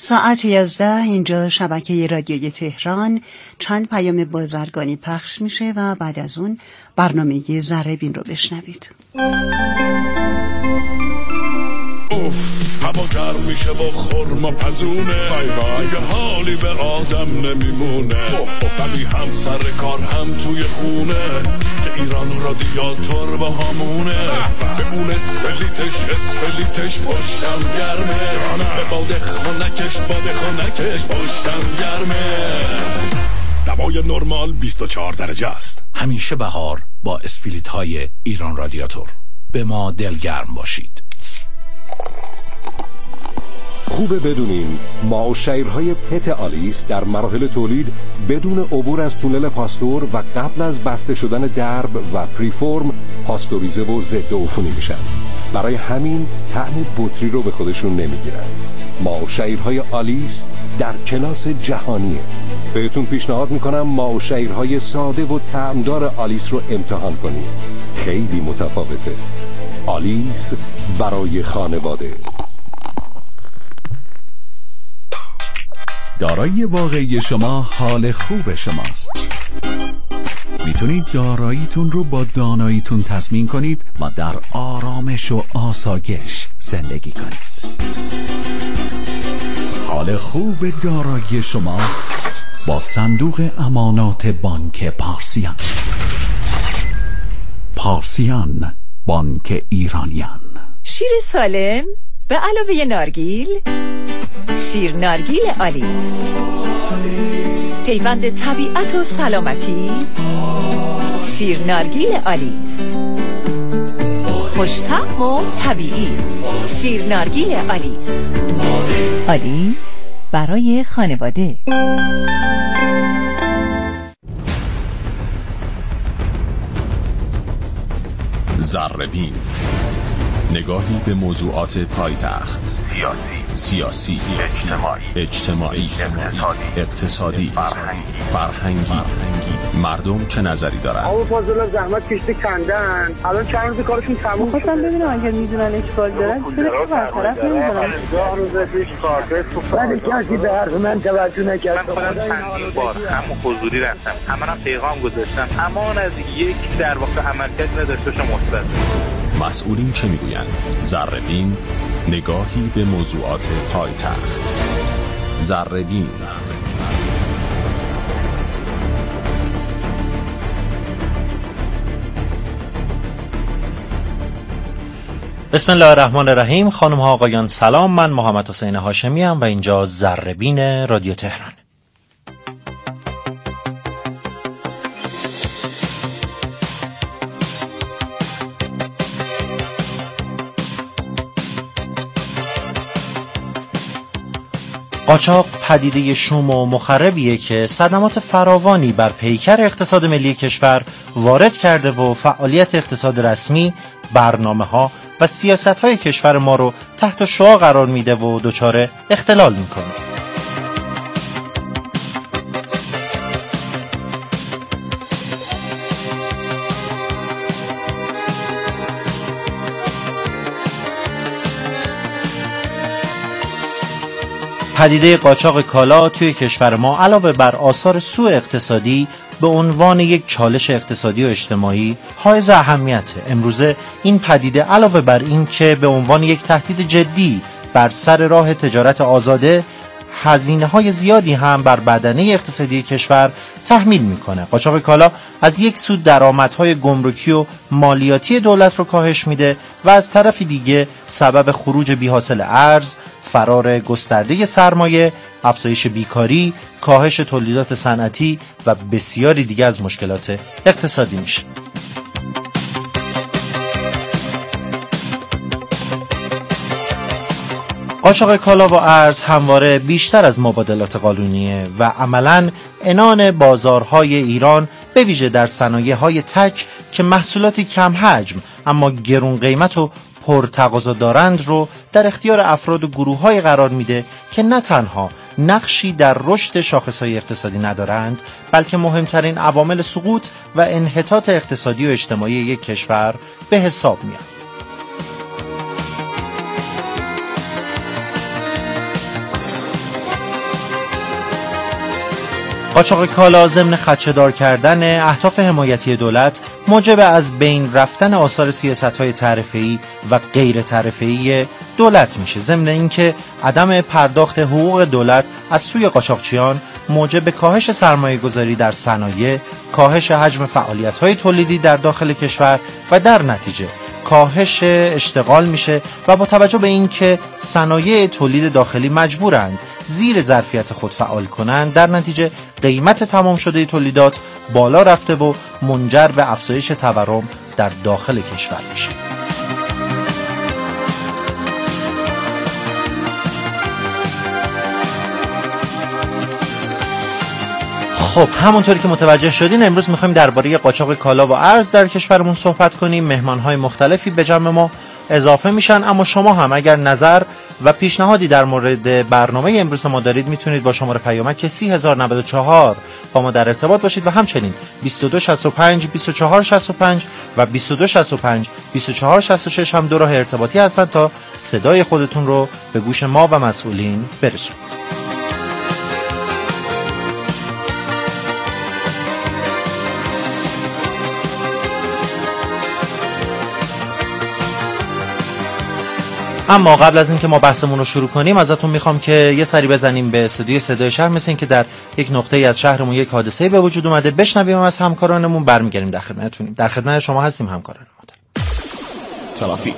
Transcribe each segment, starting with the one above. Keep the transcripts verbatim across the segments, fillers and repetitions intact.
ساعت یازده اینجا شبکه رادیوی تهران. چند پیام بازرگانی پخش میشه و بعد از اون برنامه ذره بین رو بشنوید. اوف هوا گرم میشه با خورما پزونه، دیگه حالی به آدم نمیمونه. ولی هم سر کار هم توی خونه، که ایران رادیاتور با همونه. به اون اسپلیتش اسپلیتش پشتم گرمه، به باده خونکش باده خونکش پشتم گرمه. دوای نرمال بیست و چهار درجه است. همیشه بهار با اسپلیت های ایران رادیاتور. به ما دلگرم باشید. خوبه بدونین ما و شیرهای پت آلیس در مراحل تولید بدون عبور از تونل پاستور و قبل از بسته شدن درب و پریفورم پاستوریزه و ضد عفونی میشن. برای همین طعم بطری رو به خودشون نمیگیرن. ما و شیرهای آلیس در کلاس جهانیه. بهتون پیشنهاد میکنم ما و شیرهای ساده و طعمدار آلیس رو امتحان کنید. خیلی متفاوته. آلیس برای خانواده. دارایی واقعی شما حال خوب شماست. میتونید داراییتون رو با داناییتون تضمین کنید و در آرامش و آسایش زندگی کنید. حال خوب دارایی شما با صندوق امانات بانک پارسیان. پارسیان، بانک ایرانیان. شیر سالم به علاوه نارگیل، شیر نارگیل آلیس، پیوند طبیعت و سلامتی. شیر نارگیل آلیس، خوش‌طعم و طبیعی. شیر نارگیل آلیس. آلیس برای خانواده. ذره‌بین، نگاهی به موضوعات پایتخت، سیاسی، سیاسی، اجتماعی، اجتماعی، اقتصادی، اقتصادی، فرهنگی، فرهنگی، مردم چه نظری دارند؟ آقا فاضل زحمت کشته کندن، الان چند روز کارشون تموم شده. خواستم ببینم اگر میدونن اشکال دارن چرا برطرف نمیدونن؟ ده روز پیش کارت ولی کسی به حرف من توجه نکرد. من خودم چند بار هم حضوری رفتم، همونم پیغام گذاشتم، همان از یک در واقع عملکرد نداشته باشه مثبت. مسئولین چه میگویند؟ ذره‌بین، نگاهی به موضوعات پایتخت. ذره‌بین. بسم الله الرحمن الرحیم. خانم ها آقایان سلام، من محمد حسین هاشمی ام و اینجا ذره‌بین رادیو تهران. قاچاق پدیده شوم و مخربیه که صدمات فراوانی بر پیکر اقتصاد ملی کشور وارد کرده و فعالیت اقتصاد رسمی، برنامه‌ها و سیاست‌های کشور ما رو تحت شعاع قرار میده و دچار اختلال میکنه. پدیده قاچاق کالا توی کشور ما علاوه بر آثار سوء اقتصادی به عنوان یک چالش اقتصادی و اجتماعی حائز اهمیته. امروزه این پدیده علاوه بر این که به عنوان یک تهدید جدی بر سر راه تجارت آزاده، هزینه‌های زیادی هم بر بدنه اقتصادی کشور تحمیل میکنه. قاچاق کالا از یک سو درآمدهای گمرکی و مالیاتی دولت رو کاهش میده و از طرف دیگه سبب خروج بی‌حاصل ارز، فرار گسترده سرمایه، افزایش بیکاری، کاهش تولیدات صنعتی و بسیاری دیگه از مشکلات اقتصادی میشه. قاچاق کالا و ارز همواره بیشتر از مبادلات قانونیه و عملاً عنان بازارهای ایران به ویژه در صنایع‌های تک که محصولاتی کم حجم اما گرون قیمت و پرتقاضا دارند رو در اختیار افراد و گروه‌های قرار میده که نه تنها نقشی در رشد شاخص‌های اقتصادی ندارند، بلکه مهمترین عوامل سقوط و انحطاط اقتصادی و اجتماعی یک کشور به حساب میاد. قاچاق کالا ضمن خدشه‌دار کردن اهداف حمایتی دولت موجب از بین رفتن آثار سیاست‌های تعرفه‌ای و غیر تعرفه‌ای دولت میشه. ضمن اینکه عدم پرداخت حقوق دولت از سوی قاچاقچیان موجب کاهش سرمایه‌گذاری در صنایع، کاهش حجم فعالیت‌های تولیدی در داخل کشور و در نتیجه کاهش اشتغال میشه و با توجه به اینکه صنایع تولید داخلی مجبورند زیر ظرفیت خود فعال کنند، در نتیجه قیمت تمام شده تولیدات بالا رفته و منجر به افزایش تورم در داخل کشور میشه. خب همونطوری که متوجه شدین امروز میخوایم درباره قاچاق کالا و ارز در کشورمون صحبت کنیم. مهمانهای مختلفی به جمع ما اضافه میشن، اما شما هم اگر نظر و پیشنهادی در مورد برنامه امروز ما دارید میتونید با شماره پیامک سی هزار و نود و چهار با ما در ارتباط باشید و همچنین بیست و دو شصت و پنج بیست و چهار شصت و پنج و بیست و دو شصت و پنج بیست و چهار شصت و شش هم دو راه ارتباطی هستند تا صدای خودتون رو به گوش ما و مسئولین برسونید. اما قبل از اینکه ما بحثمون رو شروع کنیم ازتون میخوام که یه سری بزنیم به استودیوی صدای شهر، مثل این که در یک نقطه‌ای از شهرمون یک حادثه‌ای به وجود اومده، بشنویم از همکارانمون، برمیگردیم در خدمتتونیم. در خدمت شما هستیم همکاران ما. ترافیک.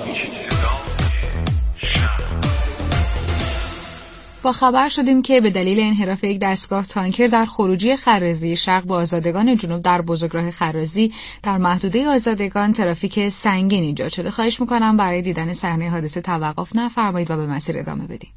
با خبر شدیم که به دلیل انحراف یک دستگاه تانکر در خروجی خرازی شرق با آزادگان جنوب در بزرگراه خرازی در محدوده آزادگان ترافیک سنگین ایجاد شده. خواهش میکنم برای دیدن صحنه حادثه توقف نفرمایید و به مسیر ادامه بدید.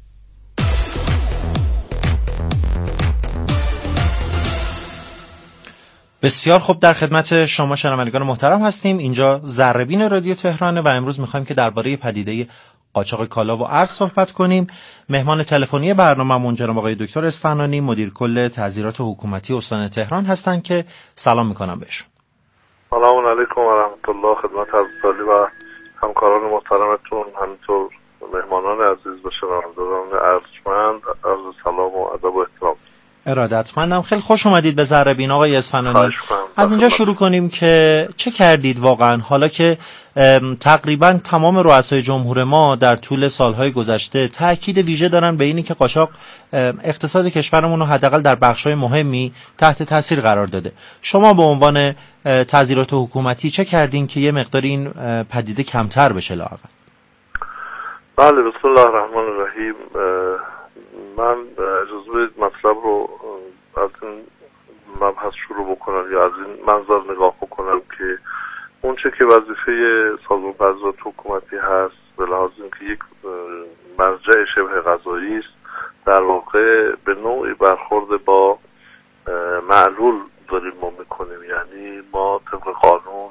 بسیار خوب، در خدمت شما شنوندگان محترم هستیم. اینجا ذره‌بین رادیو تهرانه و امروز میخوایم که درباره پدیده قاچاق کالا و ارز صحبت کنیم. مهمان تلفنی برنامه‌مون جناب آقای دکتر اصفهانی، مدیر کل تعزیرات حکومتی استان تهران هستند که سلام میکنم بهشون. سلام علیکم و رحمت الله خدمت حضرت و همکاران محترمتون، همینطور مهمانان عزیز و شنوندگان ارجمند، عرض سلام و ادب و احترام. ارادتمندم. خیلی خوش اومدید به ذره‌بین آقای اصفهانی. از اینجا شروع کنیم که چه کردید واقعا حالا که تقریبا تمام رؤسای جمهور ما در طول سالهای گذشته تاکید ویژه دارن به اینی که قاچاق اقتصاد کشورمون رو حداقل در بخش‌های مهمی تحت تاثیر قرار داده. شما به عنوان تعزیرات حکومتی چه کردین که یه مقدار این پدیده کمتر بشه لااقل؟ بله، بسم الله الرحمن الرحیم. من اجازه بدید مطلب رو از این مبحث شروع بکنم یا از این منظر نگاه بکنم که اون چه که وظیفه سازمان تعزیرات حکومتی هست به لحاظ اینکه یک مرجع شبه قضایی است، در واقع به نوعی برخورد با معلول داریم ما میکنیم. یعنی ما طبق قانون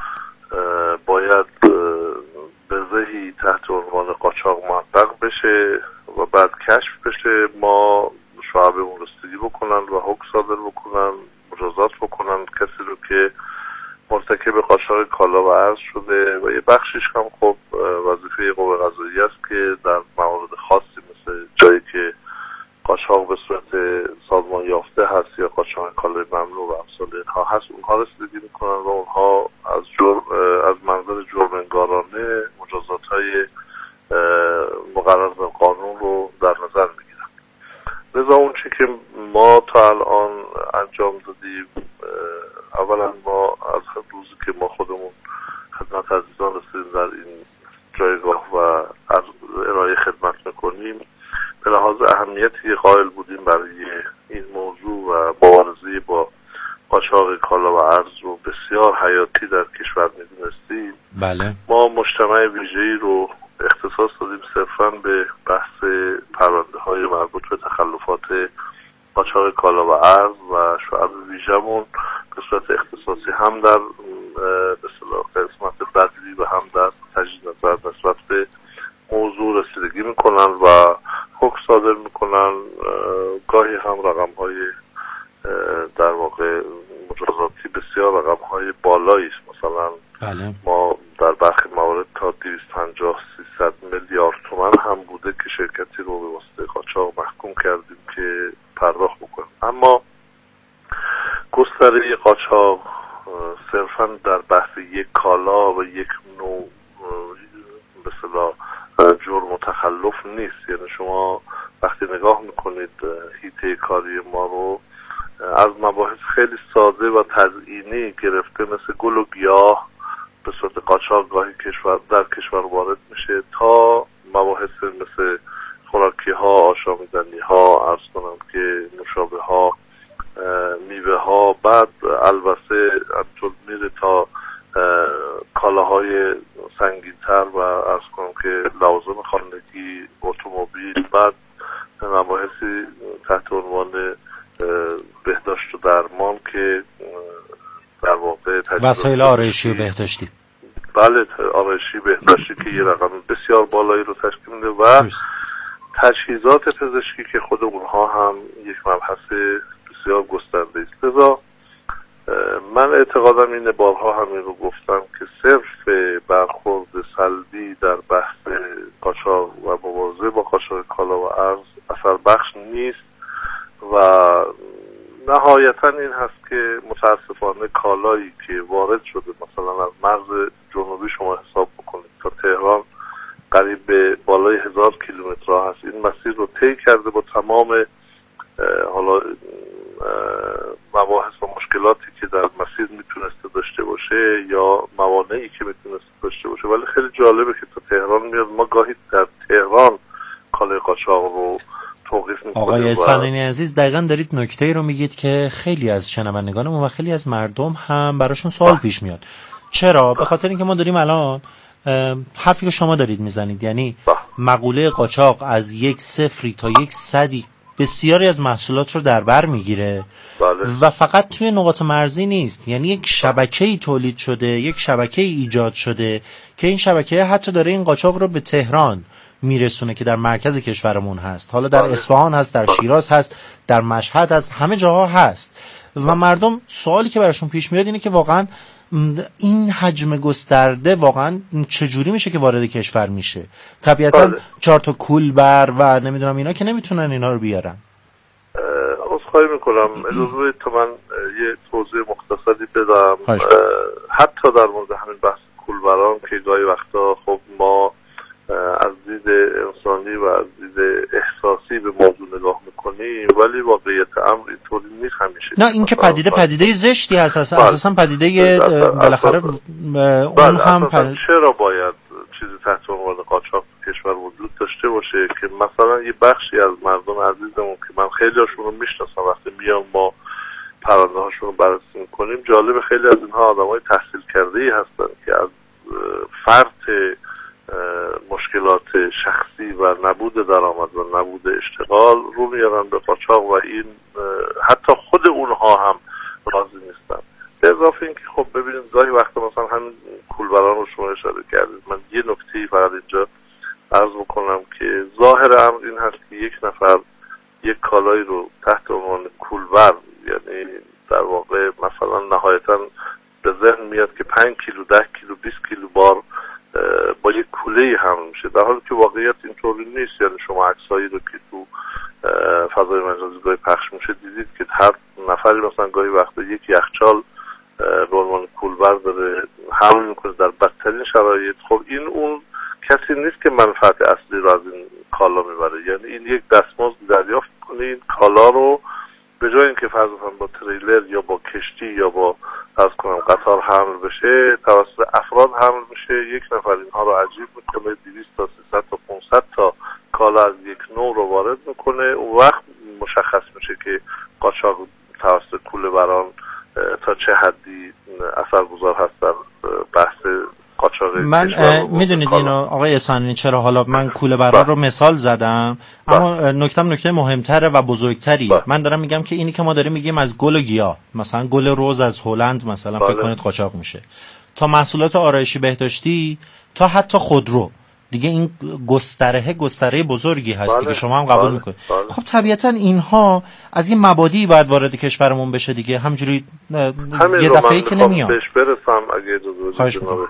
باید به زهی تحت عنوان قاچاق محقق بشه و بعد کشف بشه، ما شعبمون رسیدگی بکنن و حکم صادر بکنن، مجازات بکنن کسی رو که مرتکب قاچاق کالا و ارز شده و یه بخشیش هم خب وظیفه قوه قضاییه است که در موارد خاصی مثل جایی که قاچاق به صورت سازمان یافته هست یا قاچاق کالای ممنوع و امثال اینها هست، اونها رسیدگی میکنن و اونها از جرم از منظر جرم انگارانه مجازات‌های مقرر در قانون رو در نظر میگیرن. لذا اون چی که ما تا الان انجام دادیم، اولا ما از روزی که ما خودمون خدمت عزیزان رسیدیم در این جایگاه و ارائه خدمت میکنیم، به لحاظ اهمیتی قائل بودیم برای این موضوع و مبارزه با قاچاق کالا و ارز رو بسیار حیاتی در کشور میدونستیم. بله. ما مجتمع ویژه‌ای رو اختصاص دادیم صرفاً به بحث پرونده های مربوط به تخلفات قاچاق کالا و ارز و شعب ویژه‌مون به صورت اختصاصی هم در به اصطلاح قسمت بدوی و هم در تجدید نظر نسبت به موضوع رسیدگی میکنن و حکم صادر میکنن. گاهی هم رقم های در واقع مجازاتی بسیار رقم های بالایی است. مثلا بله. ما در برخی موارد تا دویست و پنجاه سیصد میلیارد تومان هم بوده که شرکتی رو به واسطه قاچاق محکوم کردیم که پرداخت بکنیم. اما گستره قاچاق صرفا در بحث یک کالا و یک نوع به اصطلاح جرم و تخلف نیست. یعنی شما وقتی نگاه میکنید حیطه کاری ما رو، از مباحث خیلی ساده و تزیینی گرفته مثل گل و گیاه به صورت قاچاق گاهی کشور در کشور وارد میشه، تا مباحث مثل خوراکی ها، آشامیدنی ها، عرض کنم که نوشابه ها، میوه ها، بعد البته همچون میره تا کالاهای سنگین‌تر و عرض کنم که لوازم خانگی، اتومبیل، بعد مباحثی تحت عنوان بهداشت و درمان که در واقع وسایل آرایشی و بهداشتی، بله آرایشی بهداشتی که یه رقم بسیار بالایی رو تشکیل میده و تجهیزات پزشکی که خود اونها هم یک مبحث بسیار گسترده است. لذا من اعتقادم اینه، بارها همین رو گفتم، که صرف برخورد سلبی در بحث قاچاق و مبارزه با قاچاق کالا و ارز اثر بخش نیست و نهایتا این هست که متاسفانه کالایی که وارد شده مثلا از مرز جنوبی شما حساب بکنید تا تهران قریب به بالای هزار کیلومتر راه هست، این مسیر رو طی کرده با تمام حالا مباحث و مشکلاتی که در مسیر میتونسته داشته باشه یا موانعی که میتونسته داشته باشه، ولی خیلی جالبه که تا تهران میاد. ما گاهی در تهران کالای قاچاق رو توقیف میکنیم. آقای اصفهانی عزیز، دقیقاً دارید نکته‌ای رو میگید که خیلی از شنوندگان ما و خیلی از مردم هم براشون سوال پیش میاد. چرا؟ به خاطر اینکه ما داریم الان حرفی که شما دارید میزنید، یعنی مقوله قاچاق از یک صفری تا یک صدی بسیاری از محصولات رو در بر میگیره و فقط توی نقاط مرزی نیست، یعنی یک شبکه‌ای تولید شده، یک شبکه‌ای ایجاد شده که این شبکه حتی داره این قاچاق رو به تهران میرسونه که در مرکز کشورمون هست، حالا در اصفهان هست، در شیراز هست، در مشهد هست، همه جاها هست و مردم سوالی که براشون پیش میاد اینه که واقعا این حجم گسترده واقعا چجوری میشه که وارد کشور میشه؟ طبیعتا چهار تا کولبر و نمیدونم اینا که نمیتونن اینا رو بیارن. عذرخواهی میکنم، اجازه تو من یه توضیح مختصری بدم. حتی در مورد همین بحث کولبران که گاهی وقتا خب ما از دید انسانی و از دید احساسی به موضوع نگاه میکنیم، ولی واقعیت امر اینطوری نیست همیشه. نه، این که پدیده پدیده زشتی هست، اساسا پدیده بالاخره اون هم پدیده. چرا باید چیزی تحت عنوان قاچاق کشور وجود داشته باشه که مثلا یه بخشی از مردم عزیزمون که من خیلی هاشون رو میشناسم، وقتی میان ما پرونده هاشون رو بررسی میکنیم، جالب خیلی از اینها آدمای تحصیل کرده‌ای هستن که از فرط مشکلات شخصی و نبود درآمد و نبود اشتغال رو میارن به قاچاق و این حتی خود اونها هم راضی نیستن. به اضافه اینکه خب ببینید گاهی وقتا مثلا همین کولبران رو شما اشاره کردید، من یه نکته فقط اینجا عرض بکنم که ظاهر امر این هست که یک نفر یک کالایی رو تحت عنوان کولبر، یعنی در واقع مثلا نهایتا به ذهن میاد که پنج کیلو، ده کیلو، بیست کیلو بار با یک کوله‌ای حمل میشه، در حالی که واقعیت اینطوری نیست. یعنی شما عکسایی رو که تو فضای مجازی گاهی پخش میشه دیدید که هر نفری مثلا گاهی وقتا یک یخچال به عنوان کولبر داره حمل میکنه در بدترین شرایط. خب این اون کسی نیست که منفعت اصلی رو از این کالا میبره، یعنی این یک دستمزد دریافت کنه، این کالا رو به جای اینکه فرضاً با تریلر یا با کشتی یا با از کنم قطار حمل بشه، توسط افراد حمل میشه. یک نفر اینها رو عجیب میکنه، دویست تا سیصد تا پانصد تا کالا از یک نوع رو وارد میکنه. اون وقت مشخص میشه که قاچاق توسط کوله‌بران تا چه حدی اثرگذار هست در بحث قاچاق. من میدونید اینو آقای اصفهانی چرا حالا من کوله‌برا رو مثال زدم، اما نکتم نکته مهمتره و بزرگتری. با. من دارم میگم که اینی که ما داریم میگیم از گل و گیاه، مثلا گل روز از هلند مثلا فکر کنید قاچاق میشه، تا محصولات آرایشی بهداشتی، تا حتی خودرو دیگه، این گستره گستره بزرگی هست دیگه، شما هم قبول میکنید. خب طبیعتا اینها از این مبادی باید وارد کشورمون بشه دیگه، همجوری یه دفعه‌ای که نمیاد. بهش برسم اگه اجازه بدید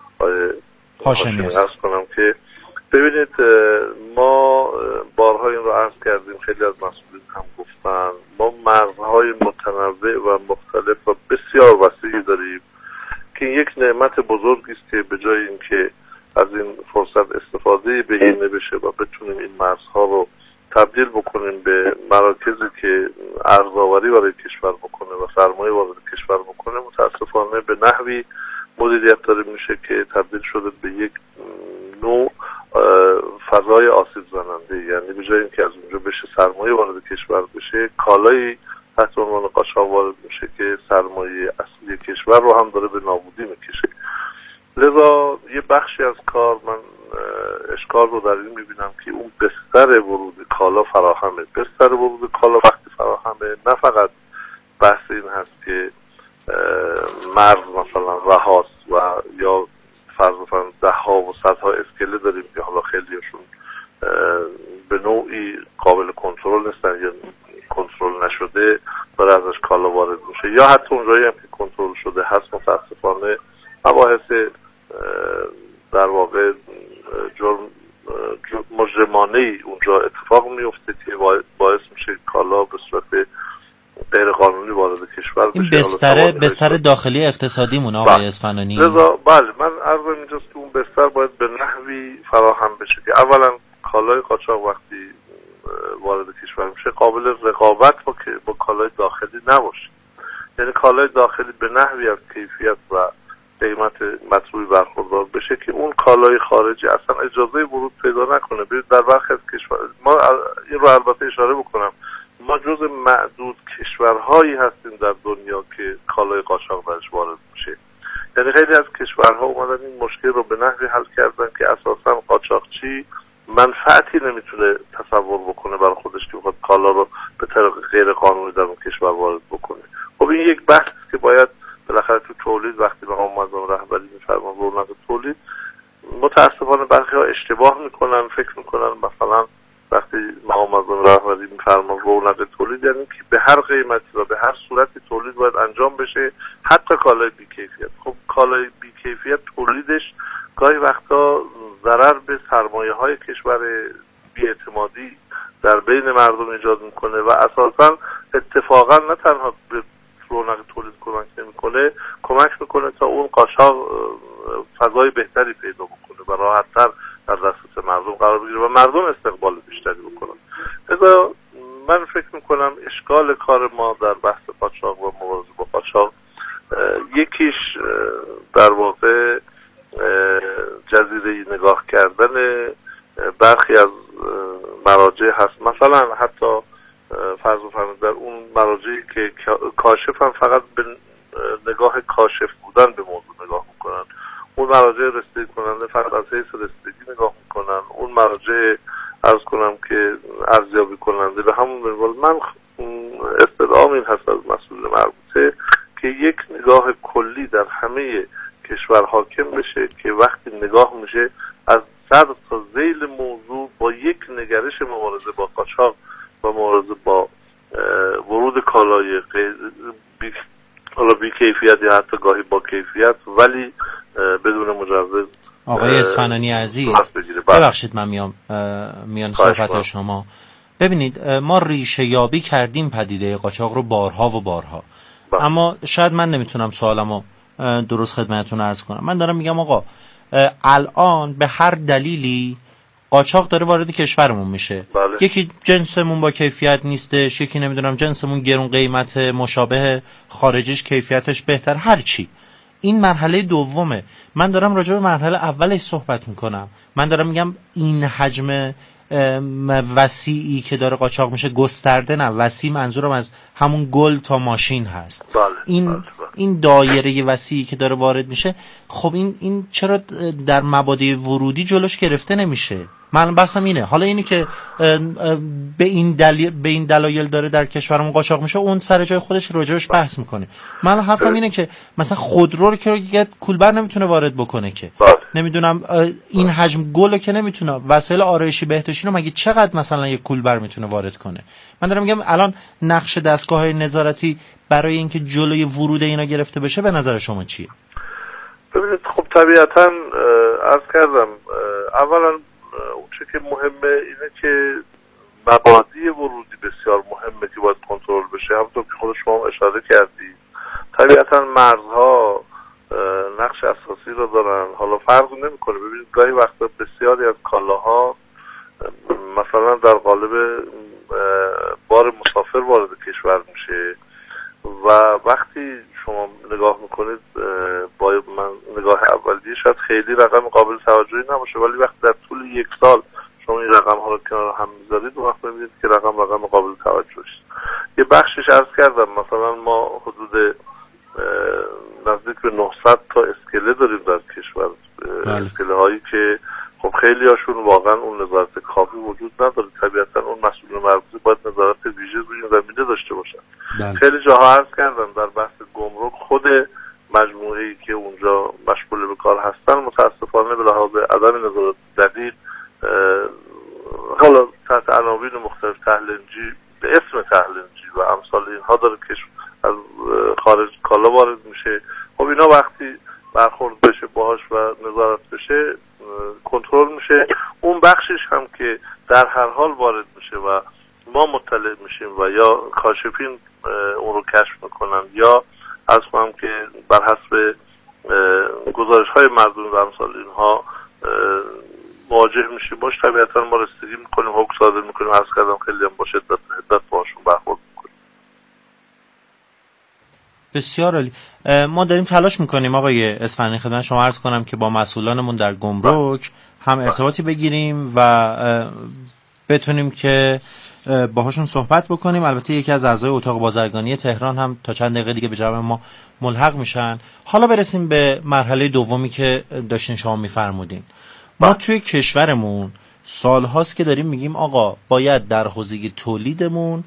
هاشمی عرض کنم که ببینید ما بارها این رو عرض کردیم، خیلی از مسئولین هم گفتن، ما مرزهای متنوع متنوع و مختلف و بسیار وسیعی داریم که یک نعمت بزرگی است که به جای اینکه از این فرصت استفاده بهینه بشه و بتونیم این مرزها رو تبدیل بکنیم به مراکزی که ارزآوری برای کشور بکنه و سرمایه وارد کشور بکنه، متاسفانه به نحوی مدیریت داره میشه که تبدیل شده به یک نوع فضای آسیب زننده. یعنی به جای اینکه از اونجا بشه سرمایه وارد کشور بشه، کالایی تحت عنوان قاچاق وارد میشه که سرمایه اصلی کشور رو هم داره به نابودی میکشه. لذا یه بخشی از کار من اشکال رو در این میبینم که اون بستر ورود کالا فراهمه. بستر ورود کالا وقتی فراهمه، نه فقط بحث این هست که مرز مثلا رهاست و یا فرض فرض ده ها و صدها اسکله داریم که حالا خیلیشون به نوعی قابل کنترل نیستن یا کنترل نشده داره ازش کالا وارد میشه، یا حتی اونجایی هم که کنترل شده هست متاسفانه مباحث در واقع جرم مجرمانه‌ای اونجا اتفاق میفته که باعث میشه کالا به صورت غیر قانونی وارد کشور بشه. این بستر بستر داخلی اقتصادیمون آقای اصفهانی. لذا بله، من عرضم اینجاست که اون بستر باید به نحوی فراهم بشه که اولا کالای قاچاق وقتی وارد کشور میشه قابل رقابت با با کالای داخلی نباشه. یعنی کالای داخلی به نحوی از کیفیت و قیمت مطلوبی برخوردار بشه که اون کالای خارجی اصلا اجازه ورود پیدا نکنه. ببینید در برخی از کشور، ما این رو البته اشاره بکنم، ما جز معدود کشورهایی هستیم در دنیا که کالای قاچاق درش وارد میشه. یعنی خیلی از کشورها اومدن این مشکل رو به نحوی حل کردن که اساسا قاچاقچی منفعتی نمیتونه تصور بکنه برای خودش که بخواد کالا رو به طریق غیر قانونی در اون کشور وارد بکنه. خب این یک بحث که باید بالاخره تو تولید وقتی مقام معظم رهبری میفرمان رونق تولید، متاسفانه برخی ها اشتباه میکنن، فکر میکنن مثلا وقتی مقام معظم رهبری میفرمان رونق تولید یعنی که به هر قیمتی و به هر صورتی تولید باید انجام بشه، حتی کالای بی‌کیفیت. خب کالای بی‌کیفیت تولیدش گاهی وقتا ضرر به سرمایه های کشور بی‌اعتمادی در بین مردم ایجاد میکنه و اساسا اتفاقا نه تنها به رونق تولید کمک نمیکنه، کمک میکنه تا اون قاچاق فضای بهتری پیدا بکنه و راحت‌تر در دسترس مردم قرار بگیره و مردم استقبال بیشتری بکنن. لذا من فکر میکنم اشکال کار ما در بحث قاچاق و مبارزه با قاچاق یکیش در واقع جزیره‌ای نگاه کردن برخی از مراجع هست. مثلا حتی فرض فرض در اون مراجعی که کاشف هم فقط به نگاه کاشف بودن به موضوع نگاه میکنن، اون مراجع رسیدگی کننده فقط از حیث رسیدگی نگاه میکنن، اون مراجع عرض کنم که ارزیابی کننده به همون منوال. من استدعام این هست از مسئول مربوطه که یک نگاه کلی در همه کشور حاکم بشه که وقتی نگاه میشه از سر تا ذیل موضوع با یک نگرش مبارزه با قاچاق و مبارزه با ورود کالای بی حالا بی کیفیت یا حتی گاهی با کیفیت ولی بدون مجوز. آقای اصفهانی عزیز ببخشید من میام میان صحبت شما. ببینید ما ریشه یابی کردیم پدیده قاچاق رو بارها و بارها با. اما شاید من نمیتونم سوالمو درست خدمتتون عرض کنم. من دارم میگم آقا الان به هر دلیلی قاچاق داره وارد کشورمون میشه. بله. یکی جنسمون با کیفیت نیستش، یکی نمیدونم جنسمون گرون قیمت، مشابه خارجیش کیفیتش بهتر، هر چی. این مرحله دومه. من دارم راجع به مرحله اولش صحبت میکنم. من دارم میگم این حجم وسیعی که داره قاچاق میشه گسترده نه، وسیع منظورم از همون گل تا ماشین هست. بله. این بله. این دایره وسیعی که داره وارد میشه، خب این این چرا در مبادئ ورودی جلوش گرفته نمیشه؟ من بحثم اینه. حالا اینی که به این دلیل به این دلایل داره در کشورمون قاچاق میشه، اون سر جای خودش راجعش بحث میکنه. من حرفم اینه که مثلا خودرو رو که یه کولبر نمیتونه وارد بکنه که نمیدونم این حجم گل که نمیتونه، وسایل آرایشی بهداشتی رو مگه چقدر مثلا یه کولبر میتونه وارد کنه؟ من دارم میگم الان نقش دستگاه‌های نظارتی برای اینکه جلوی ورود اینا گرفته بشه به نظر شما چیه؟ ببینید خب طبیعتاً عرض کردم اولا اون چه که مهمه اینه که مبادی ورودی بسیار مهمه که باید کنترل بشه. همونطور که خود شما اشاره کردید طبیعتا مرزها نقش اساسی رو دارن. حالا فرق نمیکنه. ببینید گاهی وقتا بسیاری از کالاها مثلا در قالب بار مسافر وارد کشور میشه و وقتی شما نگاه میکنید با من نگاه اولیه شاید خیلی رقم قابل توجهی نباشه، ولی وقتی در طول یک سال شما این رقم ها رو کنار هم میذارید و وقت میبینید که رقم رقم قابل توجهی است. یه بخشش عرض کردم مثلا ما حدود نزدیک به نهصد تا اسکله داریم در کشور. اسکله هایی که خب خیلی هاشون واقعا اون نظارت کافی وجود نداره. طبیعتا اون مسئول مربوطه باید نظارت ویژه روی زمینه داشته باشن. بله. خیلی جاها عرض کردم در بحث گمرک خود مجموعه‌ای که اونجا مشغول به کار هستن متاسفانه به لحاظ عدم نظارت دقیق حالا تحت عناوین مختلف تهلنجی به اسم تهلنجی و امثال اینها داره که از خارج کالا وارد میشه. خب اینا وقتی برخورد بشه باهاش و نظارت بشه کنترل میشه. اون بخشش هم که در هر حال وارد میشه و ما مطلع میشیم و یا کاشفین اون رو کشف میکنن یا از هم که بر حسب گزارش های مردم و امثال اینها مواجه میشیم باش طبیعتا ما رسیدگی میکنیم، حکم صادر میکنیم. عرض کردم خیلی هم با شدت حدت باشون برخورد میکنیم. بسیار عالی. ما داریم تلاش میکنیم آقای اصفهانی خدمت شما عرض کنم که با مسئولانمون در گمرک هم ارتباطی بگیریم و بتونیم که باهاشون صحبت بکنیم. البته یکی از اعضای اتاق بازرگانی تهران هم تا چند دقیقه دیگه به جمع ما ملحق میشن. حالا برسیم به مرحله دومی که داشتین شما میفرمودین. ما توی کشورمون سالهاست که داریم میگیم آقا باید در حوزه تولیدمون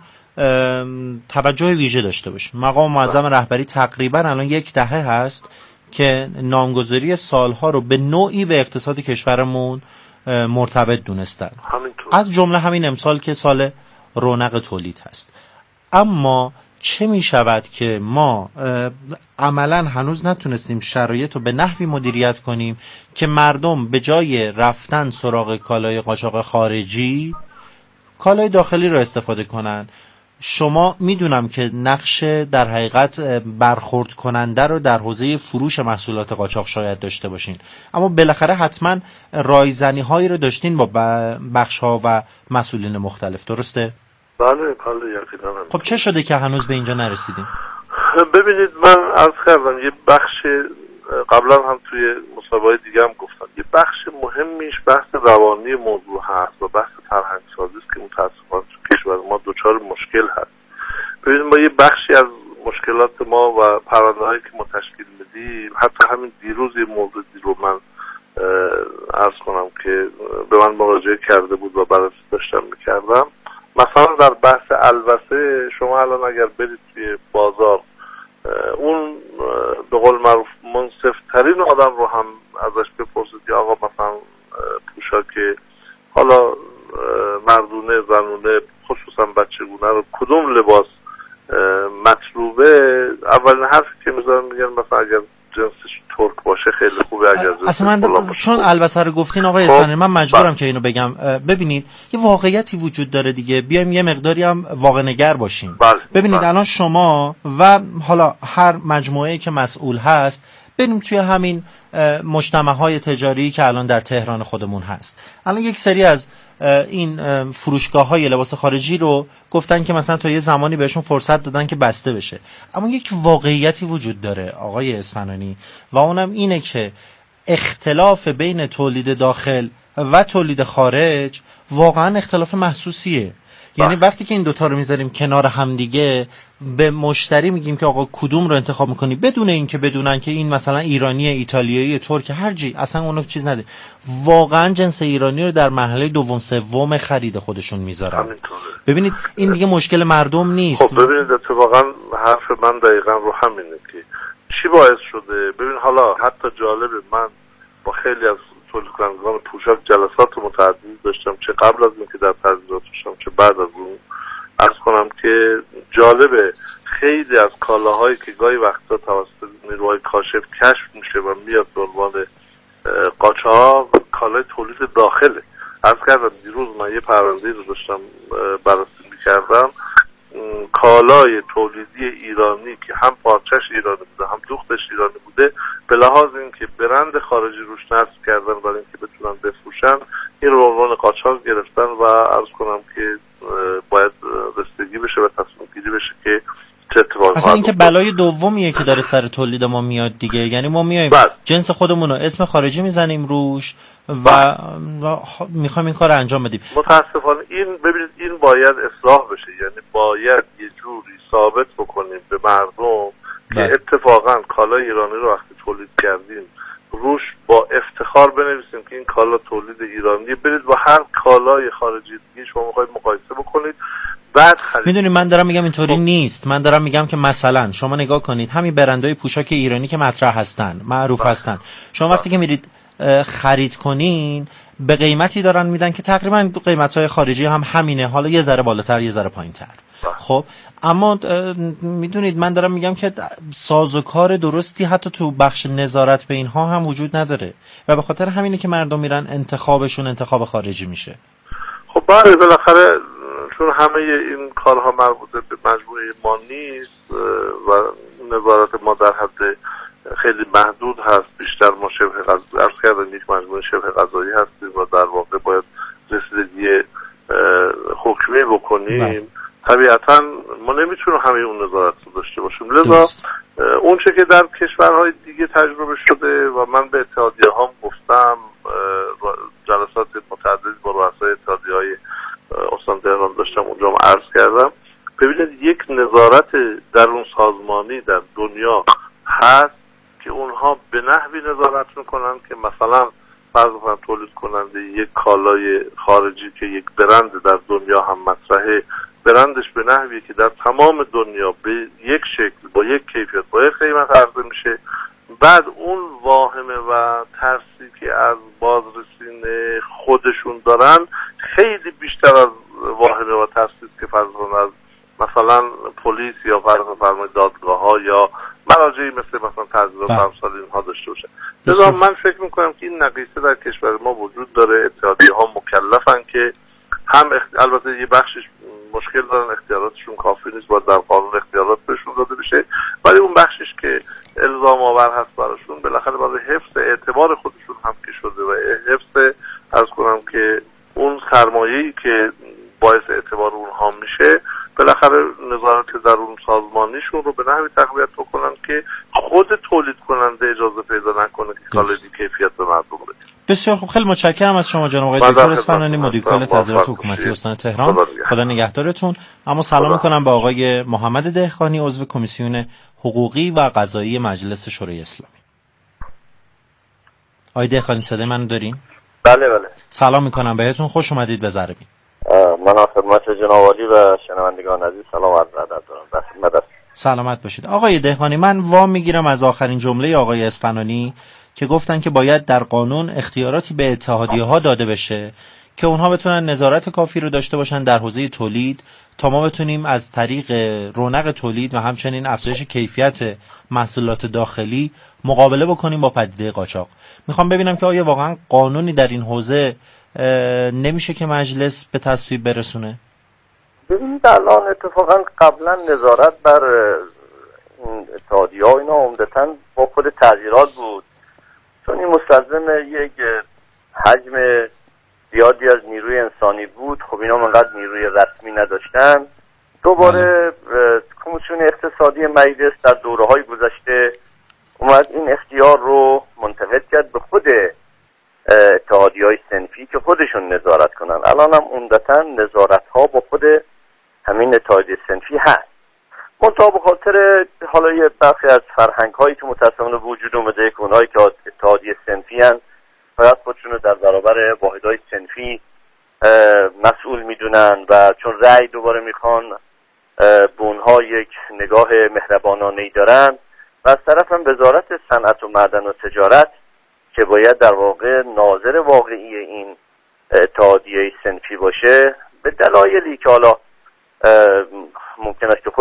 توجه ویژه داشته باشیم. مقام معظم رهبری تقریبا الان یک دهه هست که نامگذاری سالها رو به نوعی به اقتصاد کشورمون مرتبط دونستن، از جمله همین امسال که سال رونق تولید هست. اما چه می شود که ما عملا هنوز نتونستیم شرایط رو به نحوی مدیریت کنیم که مردم به جای رفتن سراغ کالای قاچاق خارجی کالای داخلی رو استفاده کنن. شما میدونم که نقش در حقیقت برخورد کننده رو در حوزه فروش محصولات قاچاق شاید داشته باشین، اما بالاخره حتما رایزنی هایی رو داشتین با بخش ها و مسئولین مختلف، درسته؟ بله بله یقینا. خب چه شده که هنوز به اینجا نرسیدیم؟ ببینید من عرض کردم یه بخش قبلا هم توی مسابقه دیگه هم گفتم یه بخش مهمیش بحث روانی موضوع هست و بحث فرهنگ سازی است که متاسفانه تو کشور ما دچار مشکل هست. ببینید ما یه بخشی از مشکلات ما و پرونده‌هایی که ما تشکیل میدیم، حتی همین دیروز یه موضوعی رو من عرض کنم که به من مراجعه کرده بود و بررسی داشتم میکردم. مثلا در بحث البسه شما الان اگر برید توی بازار اون به قول معروف منصف‌ترین آدم رو هم ازش بپرسید که آقا مثلا پوشاک حالا مردونه زنونه خصوصا بچگونه رو کدوم لباس مطلوبه، اولین حرفی که میذارن میگن مثلا اگر جنسش ترک باشه خیلی خوبه. اگر اصلا من چون البسه رو گفتین آقای اصفهانی من مجبورم با. که اینو بگم. ببینید یه واقعیتی وجود داره دیگه، بیایم یه مقداری هم واقع نگر باشیم. بله. ببینید بله. الان شما و حالا هر مجموعه‌ای که مسئول هست بریم توی همین مجتمع‌های تجاری که الان در تهران خودمون هست، الان یک سری از این فروشگاه‌های لباس خارجی رو گفتن که مثلا تا یه زمانی بهشون فرصت دادن که بسته بشه، اما یک واقعیتی وجود داره آقای اصفهانی و اونم اینه که اختلاف بین تولید داخل و تولید خارج واقعا اختلاف محسوسیه. یعنی وقتی که این دوتا رو میذاریم کنار هم دیگه به مشتری میگیم که آقا کدوم رو انتخاب میکنی، بدون اینکه بدونن که این مثلا ایرانی، ایتالیایی، ترک، هر چی، اصلا اونو چیز نده، واقعا جنس ایرانی رو در مرحله دوم سوم خرید خودشون میذارن. ببینید این دیگه مشکل مردم نیست. خب ببینید اتفاقا حرف من دقیقا رو همینه که چی باعث شده. ببین حالا حتی جالبه من با خیلی از تولید کنندگان پوشاک جلسات متعددی داشتم، چه قبل از اینکه در تحضیرات داشتم چه بعد از اون. عرض کنم که جالبه خیلی از کالاهایی که گاهی وقتا توسط نیروهای کاشف کشف میشه و میاد به عنوان قاچاق کالای تولید داخله. عرض کردم دیروز من یه پرونده رو داشتم بررسی میکردم، کالای تولیدی ایرانی که هم پارچش ایرانی بوده هم دوختش ایرانی بوده به لحاظ اینکه برند خارجی روش نصب کردن برای اینکه بتونن بفروشن این رو به عنوان قاچاق گرفتن و عرض کنم که باید رسیدگی بشه و تصمیم گیری بشه که چه اتفاقی اصلا اینکه بلای دومیه که داره سر تولید ما میاد دیگه. یعنی ما میایم جنس خودمون رو اسم خارجی میزنیم روش و, و میخوایم این کار رو انجام بدیم. متاسفانه این ببینید این باید اصلاح بشه، یعنی باید یه جوری ثابت بکنیم به مردم که اتفاقا کالای ایرانی رو وقتی تولید کردیم روش با افتخار بنویسیم که این کالا تولید ایرانی، برید با هر کالای خارجی دیگه شما میخواید مقایسه بکنید بعد خرید. میدونید من دارم میگم اینطوری نیست. من دارم میگم که مثلا شما نگاه کنید همین برندهای پوشاک ایرانی که مطرح هستن، معروف بله. هستن، شما وقتی که میرید خرید کنین به قیمتی دارن میدن که تقریبا قیمت‌های خارجی هم همینه، حالا یه ذره بالاتر یه ذره پایین‌تر. خب اما میدونید من دارم میگم که سازوکار درستی حتی تو بخش نظارت به اینها هم وجود نداره و به خاطر همینه که مردم میرن انتخابشون انتخاب خارجی میشه. خب بله بالاخره چون همه این کارها مربوط به مجموعه ما نیست و نظارت ما در حد خیلی محدود هست، بیشتر ما شبه غذایی عرض کردم یک مجموعه شبه غذایی هستیم و در واقع باید رسیدگی حکمی بکنیم. طبیعتا ما نمیتونیم همه اون نظارت رو داشته باشیم، لذا اون چه که در کشورهای دیگه تجربه شده و من به اتحادیه هم گفتم، جلسات متعددی با رؤسای اتحادیه های استان تهران داشتم اونجا هم عرض کردم، ببینید یک نظارت درون سازمانی در دنیا هست که اونها به نحوی نظارت میکنن که مثلا فرض کنم تولید کننده یک کالای خارجی که یک برند در دنیا هم مطرحه، برندش به نحوی که در تمام دنیا به یک شکل با یک کیفیت با یک قیمت عرضه میشه، بعد اون واهمه و ترسی که از بازرسین خودشون دارن خیلی بیشتر از واهمه و ترسی که فرض کنم از مثلا پلیس یا فرض فرمای دادگاه ها یا مراجعی مثل مثلا تعزیرات و امثال اینها داشته باشه. لذا من فکر میکنم که این نقیصه در کشور ما وجود داره. اتحادیه ها مکلفن که هم اخت... البته یه بخشش مشکل دارن، اختیاراتشون کافی نیست، باید در قانون اختیارات بهشون داده بشه، ولی اون بخشش که الزام آور هست براشون بالاخره برای حفظ اعتبار خودشون هم که شده و حفظ عرض کنم که اون سرمایه‌ای که باعث اعتبار اونها میشه، بالاخره نظارت درون سازمانیشون رو به نحوی تقویت بکنن که خود تولید کننده اجازه پیدا نکنه که کالای بی کیفیت به مردم بده. بسیار خوب، خیلی متشکرم از شما جناب آقای دکتر اصفهانی، مدیر کل تعزیرات حکومتی استان تهران. خدا نگهدارتون. اما سلام میکنم به آقای محمد دهقانی، عضو کمیسیون حقوقی و قضایی مجلس شورای اسلامی. آقای دهقانی صدای منو دارین؟ بله بله. سلام میکنم بهتون، خوش اومدید به ذره-بین. من خدمت جناب عالی و شنوندگان عزیز سلام و عرض ادب دارم. در خدمت هستم. سلامت باشید. آقای دهقانی، من وام میگیرم از آخرین جمله آقای اصفهانی که گفتن که باید در قانون اختیاراتی به اتحادیه ها داده بشه که اونها بتونن نظارت کافی رو داشته باشن در حوزه تولید تا ما بتونیم از طریق رونق تولید و همچنین افزایش کیفیت محصولات داخلی مقابله بکنیم با پدیده قاچاق. میخوام ببینم که آیا واقعا قانونی در این حوزه نمیشه که مجلس به تصویب برسونه؟ ببینید الان اتفاقا قبلا نظارت بر اتحادیه ها اینا عمدتاً با خود تعزیرات بود، چون این مستلزم یک حجم زیادی از نیروی انسانی بود. خب اینا منقدر نیروی رسمی نداشتن. دوباره کمیسیون اقتصادی مجلس در دوره‌های گذشته اومد این اختیار رو منتقل کرد به خود اتحادیه‌های صنفی که خودشون نظارت کنن. الان هم عمدتاً نظارت‌ها با خود همین اتحادیه صنفی هست. منتها به خاطر حالا یه برخی از فرهنگ‌هایی که متأسفانه وجود اومده که اونهایی که اتحادیه صنفی هستن باید خودشون رو در برابر واحدهای صنفی مسئول میدونن و چون رأی دوباره میخوان به اونها یک نگاه مهربانانه‌ای دارن و از طرف هم وزارت صنعت و معدن و تجارت که باید در واقع ناظر واقعی این اتحادیه صنفی باشه، به دلایلی که حالا ممکن است که